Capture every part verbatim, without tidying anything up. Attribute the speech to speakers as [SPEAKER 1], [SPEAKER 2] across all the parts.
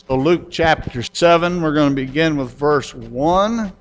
[SPEAKER 1] So Luke chapter seven, we're going to begin with verse one.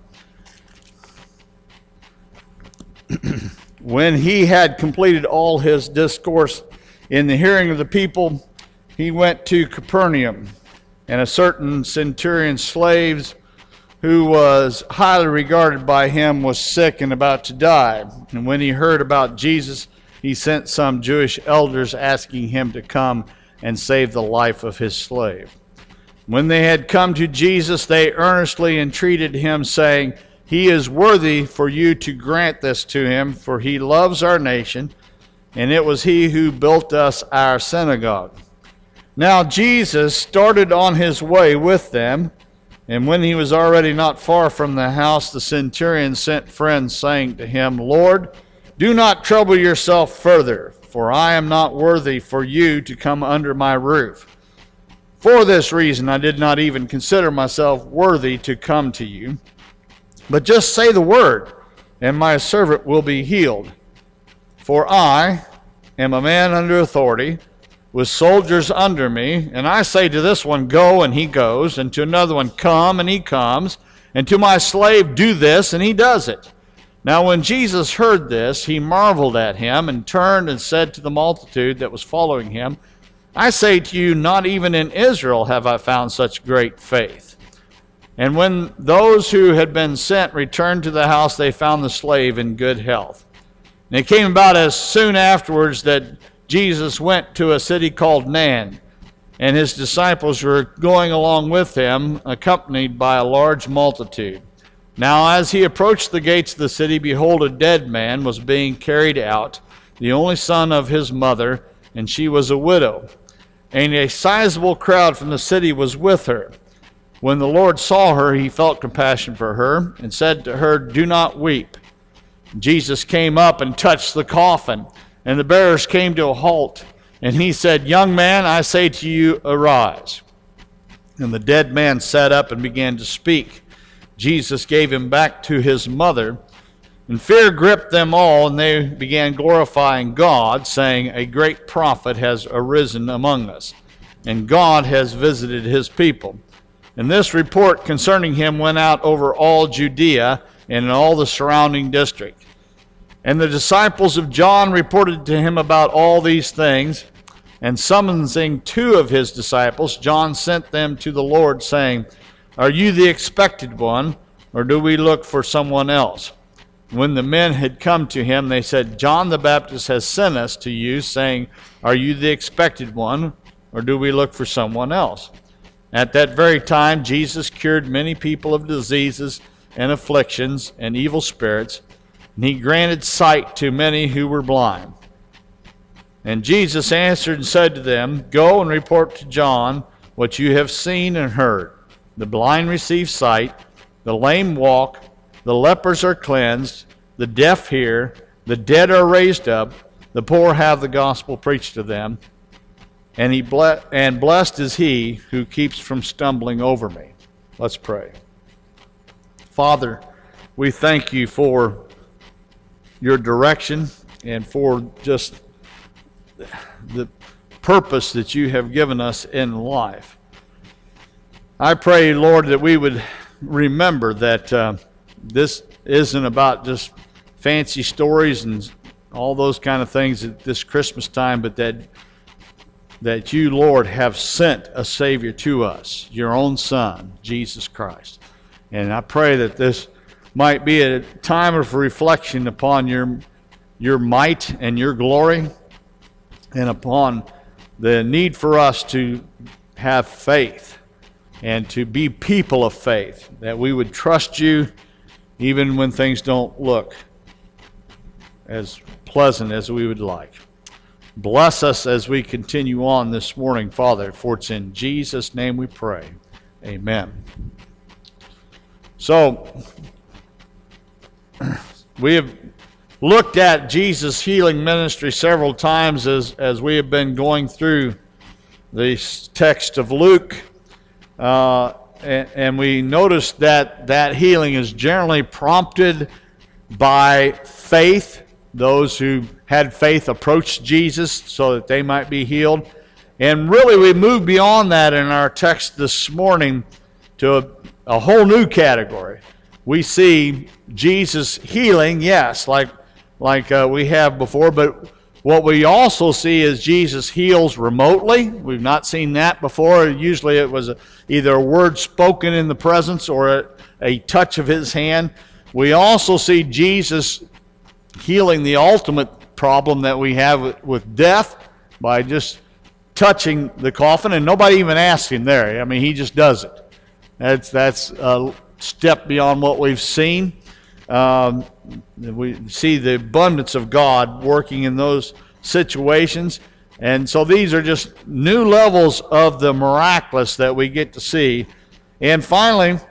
[SPEAKER 1] When he had completed all his discourse in the hearing of the people, he went to Capernaum, and a certain centurion's slaves, who was highly regarded by him, was sick and about to die. And when he heard about Jesus, he sent some Jewish elders asking him to come and save the life of his slave. When they had come to Jesus, they earnestly entreated him, saying, "He is worthy for you to grant this to him, for he loves our nation, and it was he who built us our synagogue." Now Jesus started on his way with them, and when he was already not far from the house, the centurion sent friends, saying to him, "Lord, do not trouble yourself further, for I am not worthy for you to come under my roof. For this reason I did not even consider myself worthy to come to you. But just say the word, and my servant will be healed. For I am a man under authority, with soldiers under me, and I say to this one, 'Go,' and he goes, and to another one, 'Come,' and he comes, and to my slave, 'Do this,' and he does it." Now when Jesus heard this, he marveled at him, and turned and said to the multitude that was following him, "I say to you, not even in Israel have I found such great faith." And when those who had been sent returned to the house, they found the slave in good health. And it came about as soon afterwards that Jesus went to a city called Nain, and his disciples were going along with him, accompanied by a large multitude. Now as he approached the gates of the city, behold, a dead man was being carried out, the only son of his mother, and she was a widow. And a sizable crowd from the city was with her. When the Lord saw her, he felt compassion for her, and said to her, "Do not weep." Jesus came up and touched the coffin, and the bearers came to a halt. And he said, "Young man, I say to you, arise." And the dead man sat up and began to speak. Jesus gave him back to his mother. And fear gripped them all, and they began glorifying God, saying, "A great prophet has arisen among us, and God has visited his people." And this report concerning him went out over all Judea and in all the surrounding district. And the disciples of John reported to him about all these things. And summoning two of his disciples, John sent them to the Lord, saying, "Are you the expected one, or do we look for someone else?" When the men had come to him, they said, "John the Baptist has sent us to you, saying, 'Are you the expected one, or do we look for someone else?'" At that very time, Jesus cured many people of diseases and afflictions and evil spirits, and he granted sight to many who were blind. And Jesus answered and said to them, "Go and report to John what you have seen and heard. The blind receive sight, the lame walk, the lepers are cleansed, the deaf hear, the dead are raised up, the poor have the gospel preached to them, and he ble- and blessed is he who keeps from stumbling over me." Let's pray. Father, we thank you for your direction and for just the purpose that you have given us in life. I pray, Lord, that we would remember that uh, this isn't about just fancy stories and all those kind of things at this Christmas time, but that that you, Lord, have sent a Savior to us, your own Son, Jesus Christ. And I pray that this might be a time of reflection upon your, your might and your glory, and upon the need for us to have faith and to be people of faith, that we would trust you even when things don't look as pleasant as we would like. Bless us as we continue on this morning, Father, for it's in Jesus' name we pray. Amen. So, we have looked at Jesus' healing ministry several times as, as we have been going through the text of Luke. Uh, and, and we noticed that that healing is generally prompted by faith. Those who had faith approached Jesus so that they might be healed. And really, we move beyond that in our text this morning to a, a whole new category. We see Jesus healing, yes, like, like uh, we have before, but what we also see is Jesus heals remotely. We've not seen that before. Usually it was a, either a word spoken in the presence or a, a touch of his hand. We also see Jesus healing the ultimate problem that we have with, with death by just touching the coffin, and nobody even asks him there. I mean, he just does it. That's, that's a step beyond what we've seen. Um, we see the abundance of God working in those situations. And so these are just new levels of the miraculous that we get to see. And finally,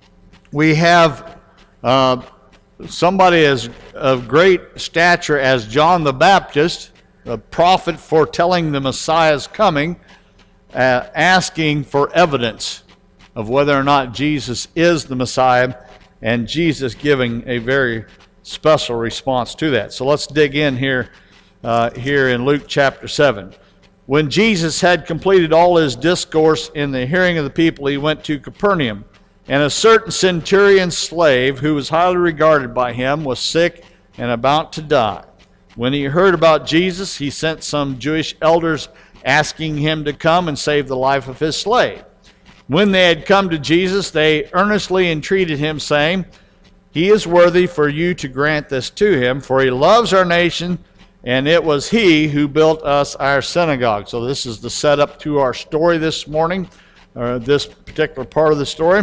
[SPEAKER 1] we have uh, somebody as of great stature as John the Baptist, a prophet foretelling the Messiah's coming, uh, asking for evidence of whether or not Jesus is the Messiah, and Jesus giving a very special response to that. So let's dig in here, uh, here in Luke chapter seven. When Jesus had completed all his discourse in the hearing of the people, he went to Capernaum. And a certain centurion slave, who was highly regarded by him, was sick and about to die. When he heard about Jesus, he sent some Jewish elders asking him to come and save the life of his slave. When they had come to Jesus, they earnestly entreated him, saying, "He is worthy for you to grant this to him, for he loves our nation, and it was he who built us our synagogue." So this is the setup to our story this morning, or this particular part of the story.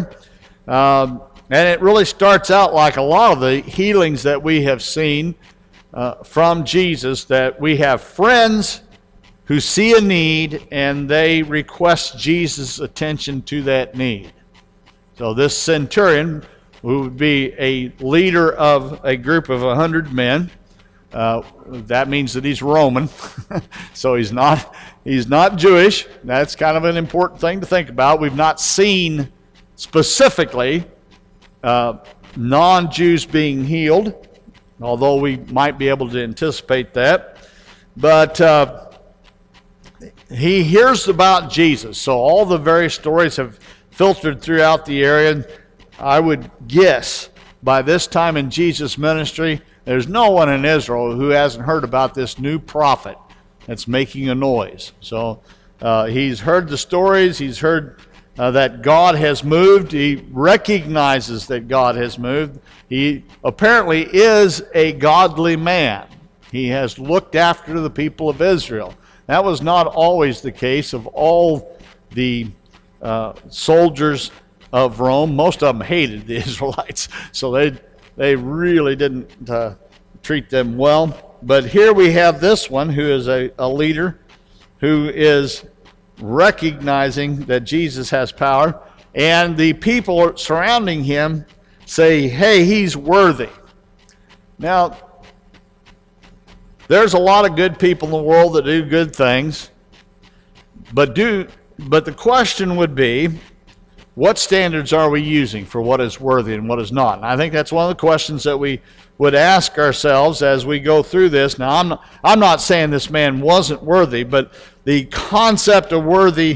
[SPEAKER 1] Um, and it really starts out like a lot of the healings that we have seen uh, from Jesus, that we have friends who see a need and they request Jesus' attention to that need. So this centurion, who would be a leader of a group of a hundred men, uh, that means that he's Roman, so he's not he's not Jewish. That's kind of an important thing to think about. We've not seen specifically uh, non-Jews being healed, although we might be able to anticipate that. But uh, he hears about Jesus. So all the various stories have filtered throughout the area. I would guess by this time in Jesus' ministry, there's no one in Israel who hasn't heard about this new prophet that's making a noise. So uh, he's heard the stories. He's heard uh, that God has moved. He recognizes that God has moved. He apparently is a godly man. He has looked after the people of Israel. That was not always the case of all the uh, soldiers of Rome. Most of them hated the Israelites, so they they really didn't uh, treat them well. But here we have this one who is a, a leader who is recognizing that Jesus has power, and the people surrounding him say, "Hey, he's worthy." Now, there's a lot of good people in the world that do good things, but do but the question would be, what standards are we using for what is worthy and what is not? And I think that's one of the questions that we would ask ourselves as we go through this. Now, I'm not, I'm not saying this man wasn't worthy, but the concept of worthy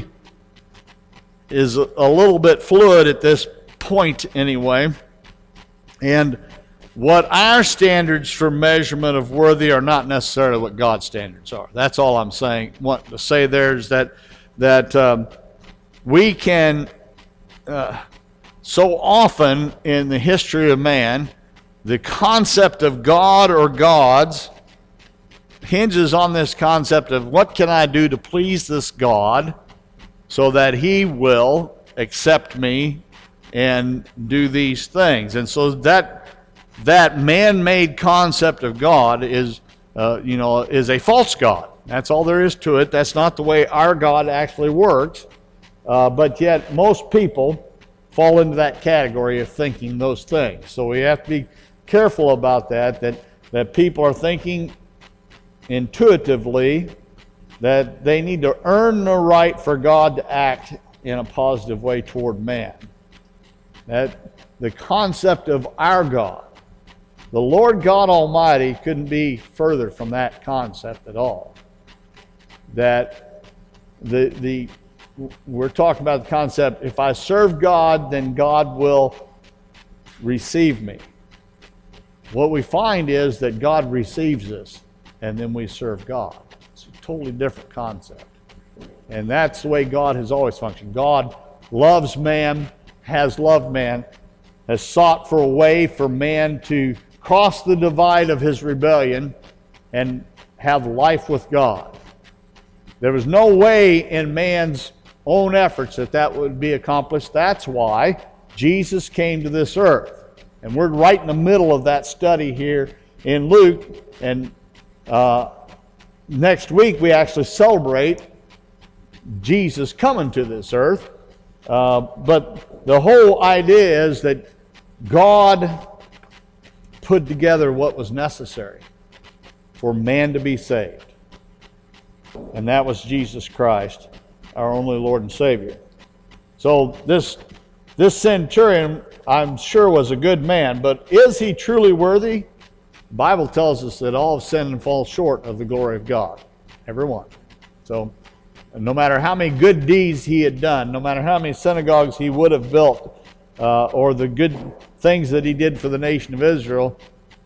[SPEAKER 1] is a, a little bit fluid at this point anyway. And what our standards for measurement of worthy are not necessarily what God's standards are. That's all I'm saying. Want to say there is that that um, we can uh, so often in the history of man, the concept of God or gods hinges on this concept of what can I do to please this God so that he will accept me and do these things. And so that that man-made concept of God is, uh, you know, is a false God. That's all there is to it. That's not the way our God actually works. Uh, but yet most people fall into that category of thinking those things. So we have to be careful about that, that, that people are thinking intuitively that they need to earn the right for God to act in a positive way toward man. That the concept of our God, the Lord God Almighty, couldn't be further from that concept at all. That the, the, we're talking about the concept, if I serve God, then God will receive me. What we find is that God receives us, and then we serve God. It's a totally different concept. And that's the way God has always functioned. God loves man, has loved man, has sought for a way for man to cross the divide of his rebellion and have life with God. There was no way in man's own efforts that that would be accomplished. That's why Jesus came to this earth. And we're right in the middle of that study here in Luke. And uh, next week we actually celebrate Jesus coming to this earth. Uh, but the whole idea is that God put together what was necessary for man to be saved. And that was Jesus Christ, our only Lord and Savior. So this, this centurion, I'm sure, was a good man, but is he truly worthy? The Bible tells us that all have sinned and fall short of the glory of God. Everyone. So no matter how many good deeds he had done, no matter how many synagogues he would have built, uh, or the good things that he did for the nation of Israel,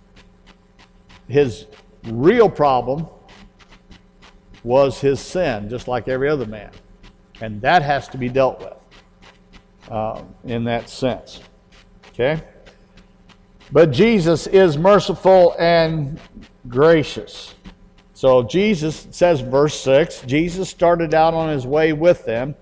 [SPEAKER 1] his real problem was his sin, just like every other man. And that has to be dealt with uh, in that sense. Okay? But Jesus is merciful and gracious. So Jesus, it says verse six, Jesus started out on his way with them.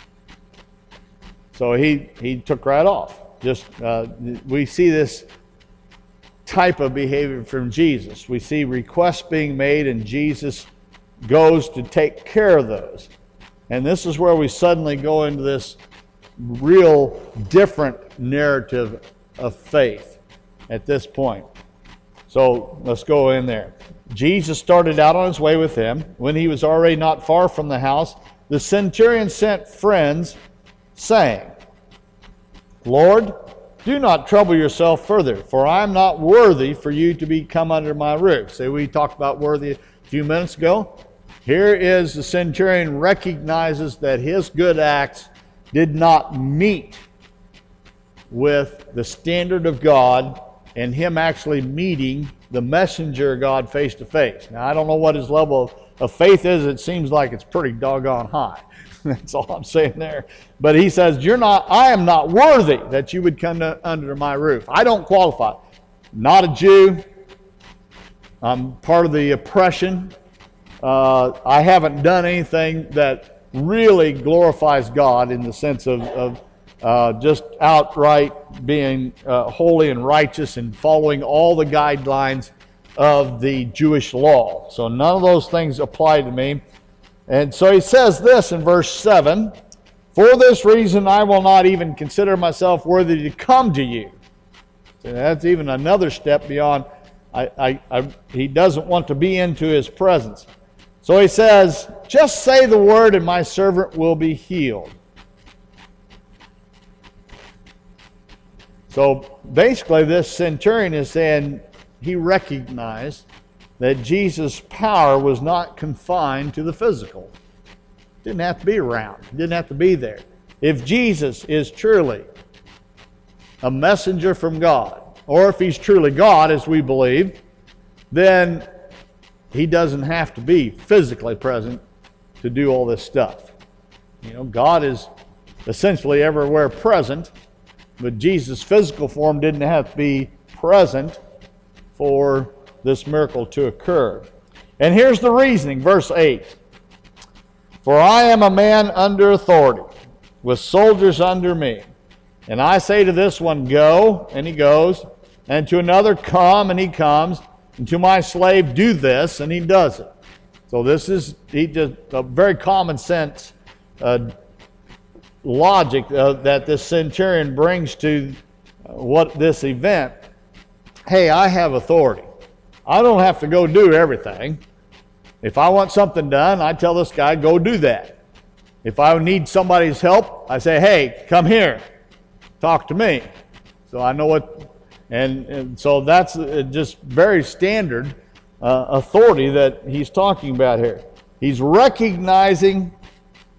[SPEAKER 1] So he, he took right off. Just uh, we see this type of behavior from Jesus. We see requests being made, and Jesus goes to take care of those. And this is where we suddenly go into this real different narrative of faith at this point. So let's go in there. Jesus started out on his way with him. When he was already not far from the house, the centurion sent friends, saying, Lord, do not trouble yourself further, for I am not worthy for you to be come under my roof. See, we talked about worthy a few minutes ago. Here is the centurion recognizes that his good acts did not meet with the standard of God and him actually meeting the messenger of God face to face. Now, I don't know what his level of, of faith is. It seems like it's pretty doggone high. That's all I'm saying there. But he says, "You're not. I am not worthy that you would come to, under my roof. I don't qualify. Not a Jew. I'm part of the oppression. Uh, I haven't done anything that really glorifies God in the sense of, of uh, just outright being uh, holy and righteous and following all the guidelines of the Jewish law. So none of those things apply to me." And so he says this in verse seven, "For this reason I will not even consider myself worthy to come to you." So that's even another step beyond, I, I, I, he doesn't want to be into his presence. So he says, "Just say the word and my servant will be healed." So basically this centurion is saying he recognized that Jesus' power was not confined to the physical. Didn't have to be around. Didn't have to be there. If Jesus is truly a messenger from God, or if he's truly God, as we believe, then he doesn't have to be physically present to do all this stuff. You know, God is essentially everywhere present, but Jesus' physical form didn't have to be present for this miracle to occur. And here's the reasoning, verse eight. "For I am a man under authority, with soldiers under me. And I say to this one, go, and he goes. And to another, come, and he comes. And to my slave, do this, and he does it." So this is he just a very common sense uh, logic uh, that this centurion brings to uh, what this event. Hey, I have authority. I don't have to go do everything. If I want something done, I tell this guy, go do that. If I need somebody's help, I say, hey, come here, talk to me. So I know what, and, and so that's just very standard uh, authority that he's talking about here. He's recognizing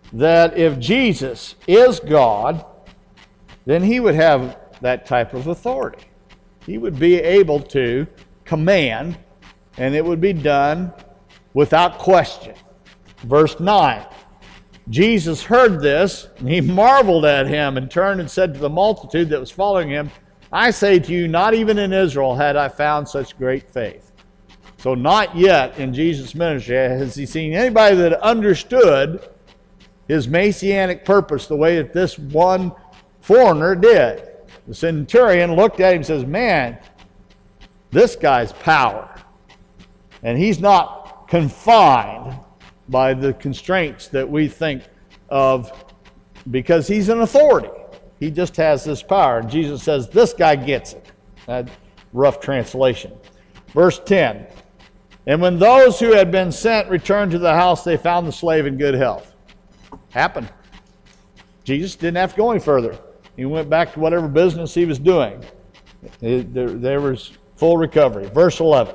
[SPEAKER 1] that if Jesus is God, then he would have that type of authority. He would be able to command, and it would be done without question. Verse nine, Jesus heard this, and he marveled at him and turned and said to the multitude that was following him, I say to you, not even in Israel had I found such great faith. So not yet in Jesus' ministry has he seen anybody that understood his messianic purpose the way that this one foreigner did. The centurion looked at him and says, man, this guy's power. And he's not confined by the constraints that we think of because he's an authority. He just has this power. And Jesus says, this guy gets it. That rough translation. Verse ten. And when those who had been sent returned to the house, they found the slave in good health. Happened. Jesus didn't have to go any further. He went back to whatever business he was doing. It, there, there was full recovery. Verse eleven.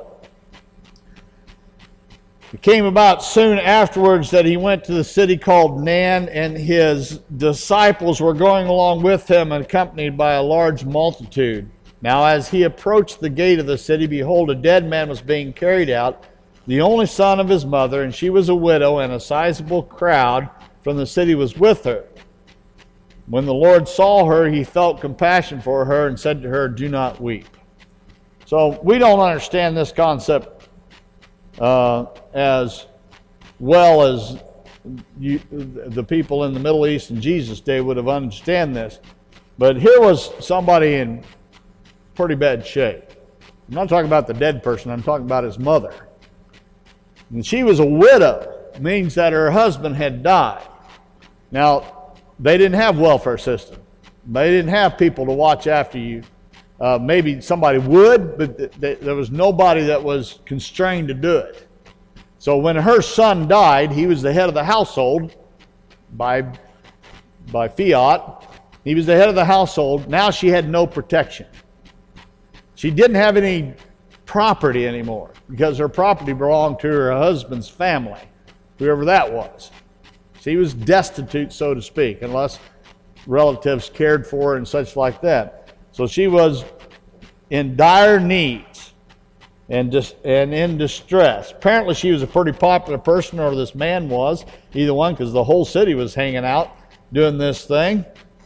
[SPEAKER 1] It came about soon afterwards that he went to the city called Nain, and his disciples were going along with him, accompanied by a large multitude. Now as he approached the gate of the city, behold, a dead man was being carried out, the only son of his mother, and she was a widow, and a sizable crowd from the city was with her. When the Lord saw her, he felt compassion for her and said to her, do not weep. So we don't understand this concept uh, as well as you, the people in the Middle East in Jesus' day would have understood this. But here was somebody in pretty bad shape. I'm not talking about the dead person, I'm talking about his mother. And she was a widow, means that her husband had died. Now, they didn't have welfare system. They didn't have people to watch after you. Uh, maybe somebody would, but th th there was nobody that was constrained to do it. So when her son died, he was the head of the household by, by fiat. He was the head of the household. Now she had no protection. She didn't have any property anymore because her property belonged to her husband's family, whoever that was. She was destitute, so to speak, unless relatives cared for her and such like that. So she was in dire needs and, dis and in distress. Apparently she was a pretty popular person, or this man was, either one, because the whole city was hanging out doing this thing.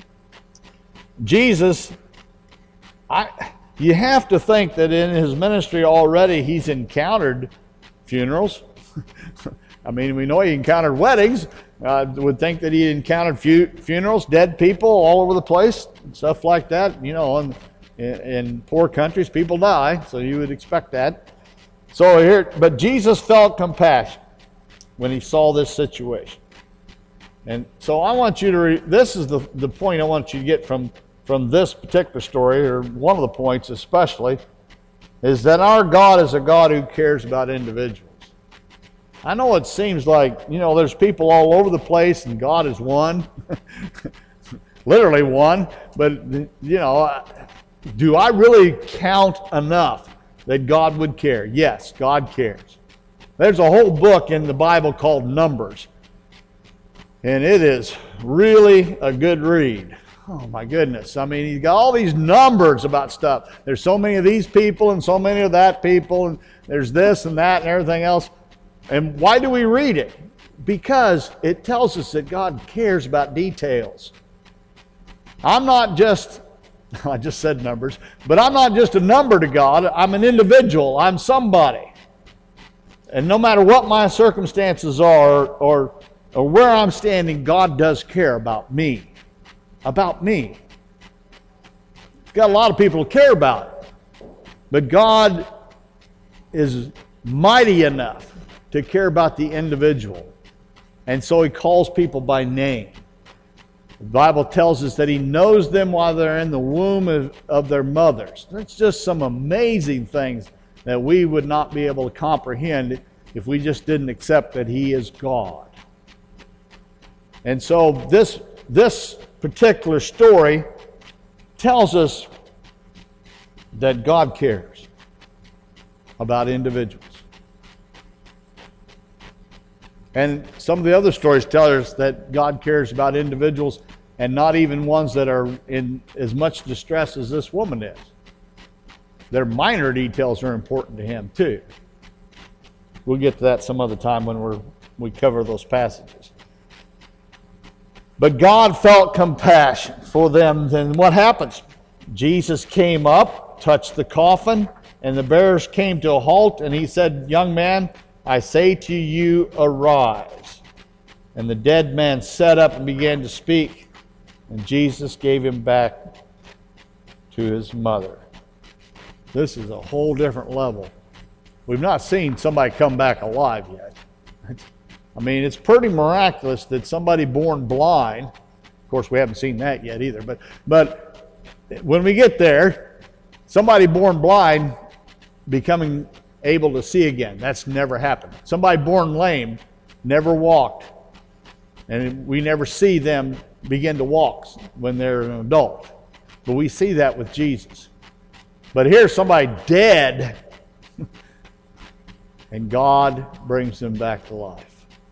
[SPEAKER 1] Jesus, I... You have to think that in his ministry already he's encountered funerals. I mean, we know he encountered weddings. I uh, would think that he encountered fu funerals, dead people all over the place, stuff like that. You know, in, in, in poor countries, people die, so you would expect that. So here, but Jesus felt compassion when he saw this situation. And so I want you to, re this is the, the point I want you to get from from this particular story, or one of the points especially, is that our God is a God who cares about individuals. I know it seems like, you know, there's people all over the place and God is one, literally one, but, you know, do I really count enough that God would care? Yes, God cares. There's a whole book in the Bible called Numbers, and it is really a good read. Oh my goodness. I mean, he's got all these numbers about stuff. There's so many of these people and so many of that people, and there's this and that and everything else. And why do we read it? Because it tells us that God cares about details. I'm not just, I just said numbers, but I'm not just a number to God. I'm an individual. I'm somebody. And no matter what my circumstances are, or, or where I'm standing, God does care about me. About me. He's got a lot of people to care about it. But God is mighty enough to care about the individual. And so he calls people by name. The Bible tells us that he knows them while they're in the womb of, of their mothers. That's just some amazing things that we would not be able to comprehend if we just didn't accept that he is God. And so this, this particular story tells us that God cares about individuals. And some of the other stories tell us that God cares about individuals and not even ones that are in as much distress as this woman is. Their minor details are important to him too. We'll get to that some other time when we're, we cover those passages. But God felt compassion for them. Then what happens? Jesus came up, touched the coffin, and the bearers came to a halt, and he said, "Young man, I say to you, arise." And the dead man sat up and began to speak, and Jesus gave him back to his mother. This is a whole different level. We've not seen somebody come back alive yet. I mean, it's pretty miraculous that somebody born blind, of course we haven't seen that yet either, but, but when we get there, somebody born blind becoming able to see again. That's never happened. Somebody born lame never walked, and we never see them begin to walk when they're an adult. But we see that with Jesus. But here's somebody dead, and God brings them back to life.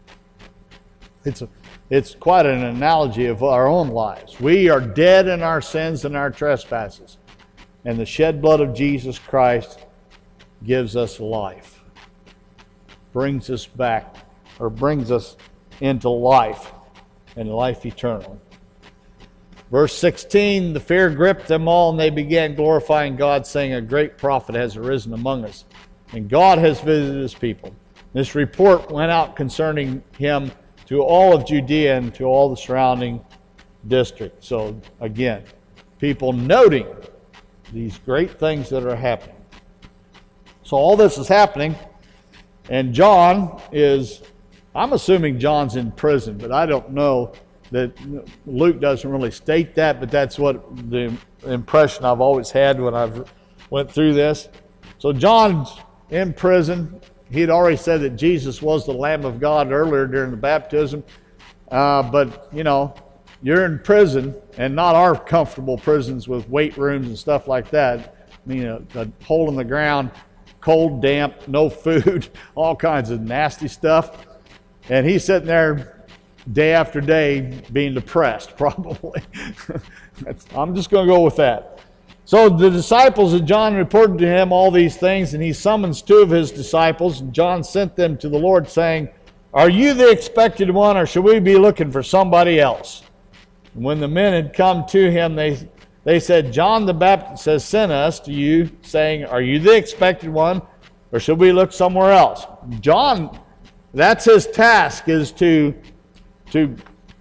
[SPEAKER 1] It's, a, it's quite an analogy of our own lives. We are dead in our sins and our trespasses, and the shed blood of Jesus Christ gives us life, brings us back, or brings us into life, and life eternal. Verse sixteen, the fear gripped them all, and they began glorifying God, saying, "A great prophet has arisen among us, and God has visited his people." This report went out concerning him to all of Judea and to all the surrounding districts. So again, people noting these great things that are happening. So all this is happening, and John is, I'm assuming John's in prison, but I don't know. That Luke doesn't really state that, but that's what the impression I've always had when I've went through this. So John's in prison. He had already said that Jesus was the Lamb of God earlier during the baptism. Uh, but, you know, you're in prison, and not our comfortable prisons with weight rooms and stuff like that. I mean, a, a hole in the ground, cold, damp, no food, all kinds of nasty stuff. And he's sitting there day after day being depressed, probably. I'm just going to go with that. So the disciples of John reported to him all these things, and he summons two of his disciples, and John sent them to the Lord, saying, "Are you the expected one, or should we be looking for somebody else?" And when the men had come to him, they, they said, "John the Baptist has sent us to you, saying, 'Are you the expected one, or should we look somewhere else?'" John, that's his task, is to to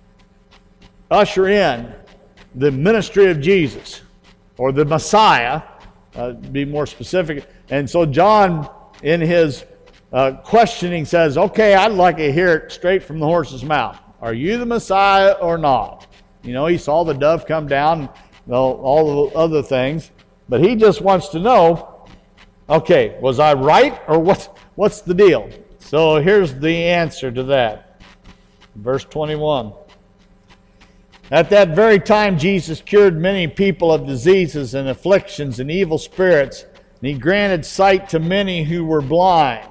[SPEAKER 1] usher in the ministry of Jesus, or the Messiah, uh, be more specific. And so John, in his uh, questioning, says, "Okay, I'd like to hear it straight from the horse's mouth. Are you the Messiah or not?" You know, he saw the dove come down, and all, all the other things, but he just wants to know, okay, was I right, or what's, what's the deal? So here's the answer to that. Verse twenty-one. At that very time, Jesus cured many people of diseases and afflictions and evil spirits, and he granted sight to many who were blind.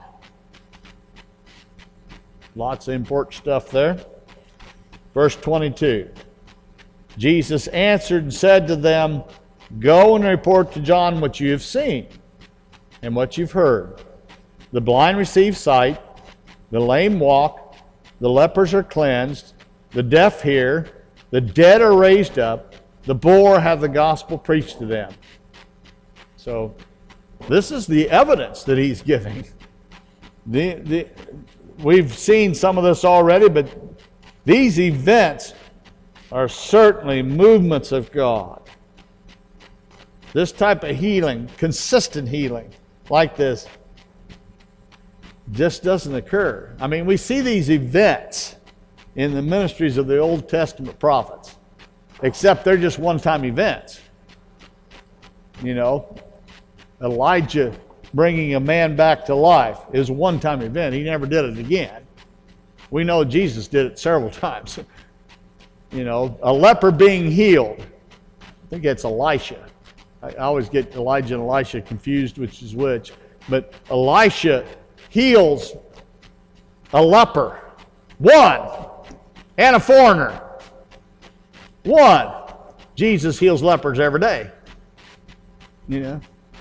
[SPEAKER 1] Lots of important stuff there. Verse twenty-two. Jesus answered and said to them, "Go and report to John what you have seen and what you've heard. The blind receive sight, the lame walk, the lepers are cleansed, the deaf hear, the dead are raised up, the poor have the gospel preached to them." So this is the evidence that he's giving. The, the, we've seen some of this already, but these events are certainly movements of God. This type of healing, consistent healing like this, just doesn't occur. I mean, we see these events in the ministries of the Old Testament prophets, except they're just one-time events. You know, Elijah bringing a man back to life is a one-time event. He never did it again. We know Jesus did it several times. You know, a leper being healed. I think it's Elisha. I always get Elijah and Elisha confused, which is which. But Elisha heals a leper One. And a foreigner. One. Jesus heals lepers every day. You know.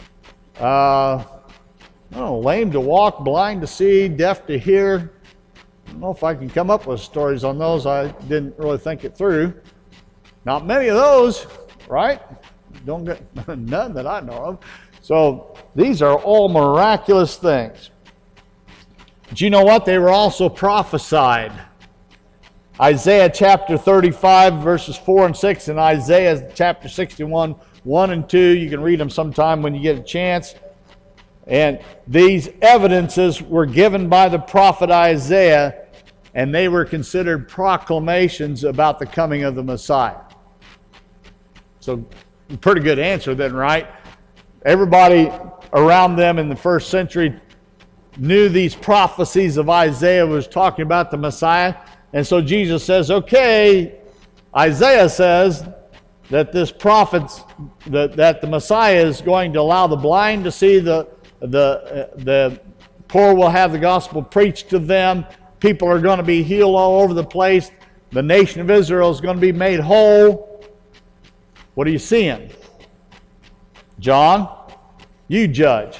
[SPEAKER 1] Uh, I don't know, lame to walk, blind to see, deaf to hear. I don't know if I can come up with stories on those. I didn't really think it through. Not many of those, right? Don't get none that I know of. So these are all miraculous things. But you know what? They were also prophesied. Isaiah chapter thirty-five, verses four and six, and Isaiah chapter sixty-one, one and two. You can read them sometime when you get a chance. And these evidences were given by the prophet Isaiah, and they were considered proclamations about the coming of the Messiah. So, pretty good answer then, right? Everybody around them in the first century knew these prophecies of Isaiah was talking about the Messiah. And so Jesus says, okay, Isaiah says that this prophet's, that, that the Messiah is going to allow the blind to see, the, the, uh, the poor will have the gospel preached to them, people are going to be healed all over the place, the nation of Israel is going to be made whole. What are you seeing? John, you judge.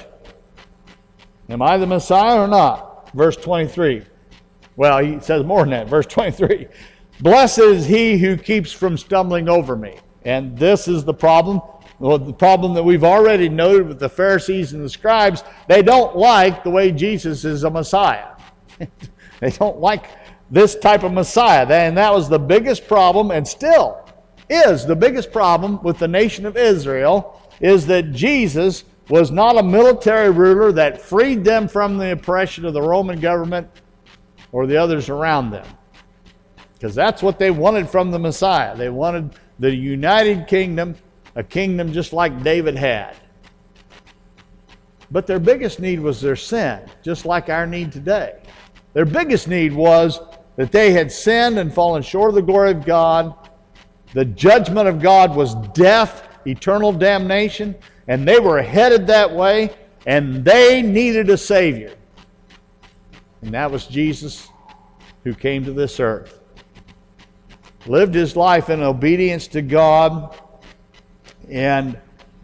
[SPEAKER 1] Am I the Messiah or not? Verse twenty-three. Well, he says more than that. Verse twenty-three. Blessed is he who keeps from stumbling over me. And this is the problem. Well, the problem that we've already noted with the Pharisees and the scribes. They don't like the way Jesus is a Messiah. They don't like this type of Messiah. And that was the biggest problem, and still is the biggest problem with the nation of Israel, is that Jesus was not a military ruler that freed them from the oppression of the Roman government or the others around them. Because that's what they wanted from the Messiah. They wanted the united kingdom, a kingdom just like David had. But their biggest need was their sin, just like our need today. Their biggest need was that they had sinned and fallen short of the glory of God. The judgment of God was death, eternal damnation, and they were headed that way, and they needed a Savior. And that was Jesus, who came to this earth, lived his life in obedience to God, and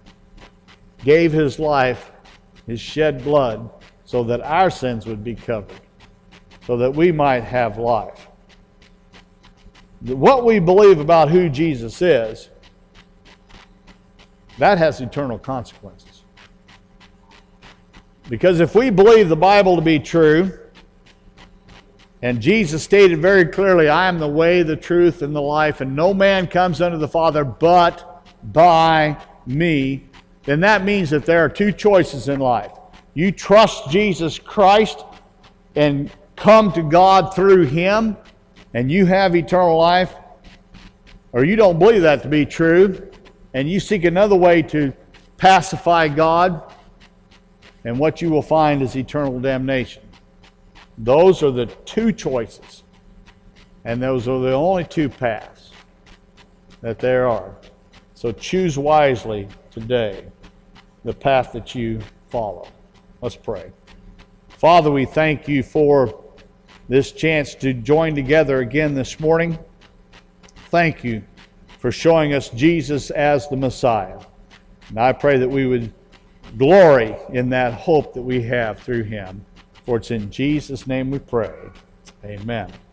[SPEAKER 1] gave his life, his shed blood, so that our sins would be covered, so that we might have life. What we believe about who Jesus is, that has eternal consequences. Because if we believe the Bible to be true, and Jesus stated very clearly, I am the way, the truth, and the life, and no man comes unto the Father but by me, then that means that there are two choices in life. You trust Jesus Christ and come to God through him, and you have eternal life, or you don't believe that to be true, and you seek another way to pacify God, and what you will find is eternal damnation. Those are the two choices, and those are the only two paths that there are. So choose wisely today the path that you follow. Let's pray. Father, we thank you for this chance to join together again this morning. Thank you for showing us Jesus as the Messiah. And I pray that we would glory in that hope that we have through him. For it's in Jesus' name we pray. Amen.